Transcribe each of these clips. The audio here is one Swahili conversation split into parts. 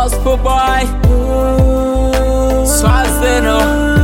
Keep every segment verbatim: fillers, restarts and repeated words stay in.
Gospel boy, Swazeno,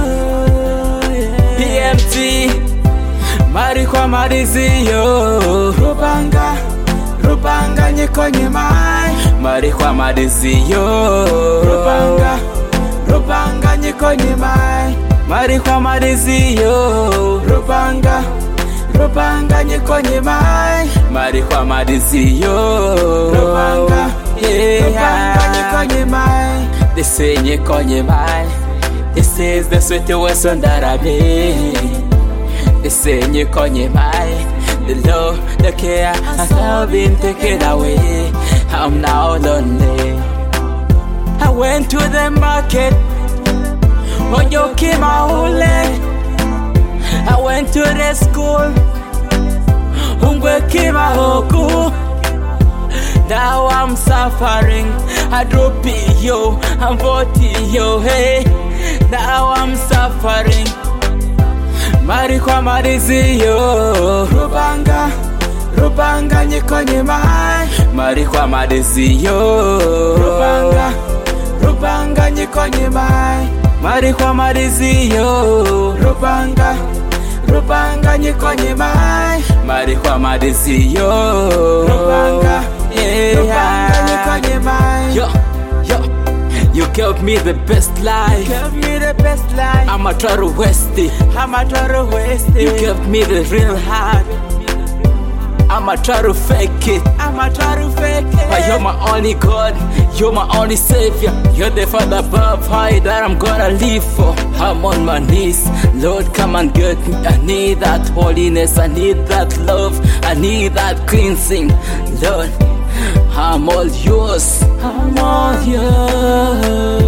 P M T, Marikwa Madizio, Rubanga, Rubanga nyikonye mai, Marikwa Madizio, Rubanga, Rubanga nyikonye mai, Marikwa Madizio, Rubanga, Rubanga nyikonye mai, Marikwa Madizio, Rubanga, Rubanga nyikonye mai. They say nyikonye mai. This is the sweet Western that I made. They say nyikonye mai. The love, the care has all been taken away. I'm now lonely. I went to the market when you came out late. I went to the school Ungwe came out cool. Now I'm suffering. I drop it, yo, I'm forty, yo, hey. Now I'm suffering. Marikwa Madizio, Rubanga, Rubanga nyikonye mai, Marikwa Madizio, Rubanga, Rubanga nyikonye mai, Marikwa Madizio, Rubanga, Rubanga nyikonye mai, Marikwa Madizio, Rubanga, Rubanga nyikonye mai. Yo, yo, you gave me the best life. Give me the best life. I'ma try to waste it. I'ma try to waste it. You gave me the real heart. I'ma try to fake it. I'ma try to fake it. But you're my only God, you're my only Savior. You're the Father above high that I'm gonna live for. I'm on my knees, Lord, come and get me. I need that holiness, I need that love, I need that cleansing. Lord, I'm all yours, I'm all yours,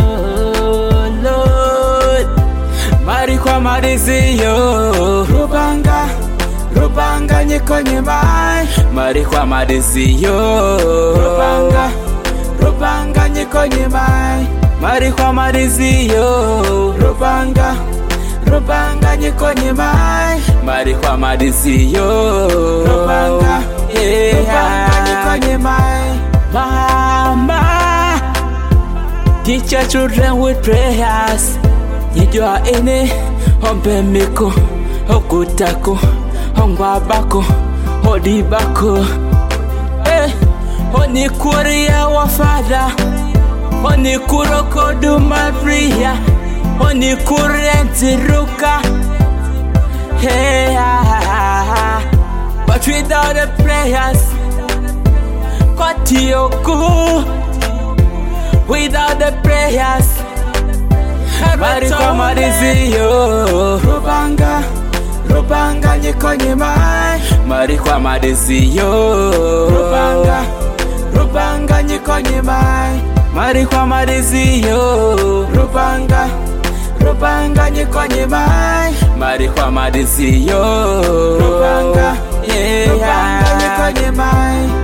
Lord. Marikwa Madizio, Rubanga, Rubanga nyikonye mai, Marikwa Madizio, Rubanga, Rubanga nyikonye mai, Marikwa Madizio, Rubanga, Rubanga nyikonye mai, Marikwa Madizio, Rubanga, Rubanga nyikonye mai. Mama, teach your children with prayers. Nijua ene, ombe miko, okutako, ongwabako, odibako. Eh, onikuria wa Father, onikurokodu Maria, onikurentiruka. Hey, ah, but without the prayers, Kotioku, without the prayers, Marikwa Madizio, Rubanga, Rubanga nyikonye mai, Marikwa Madizio, Rubanga, Rubanga nyikonye mai, Marikwa Madizio, Rubanga, Rubanga nyikonye mai, Marikwa Madizio, Rubanga, Rubanga nyikonye mai.